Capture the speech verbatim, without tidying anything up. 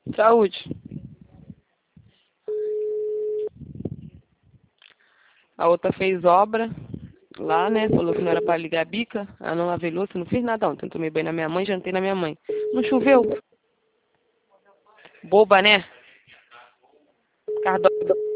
Saúde. A outra fez obra lá, né? Falou que não era pra ligar a bica. Ela não lavei louça, não fiz nada ontem. Tomei banho na minha mãe, jantei na minha mãe. Não choveu? Boba, né? Cardo...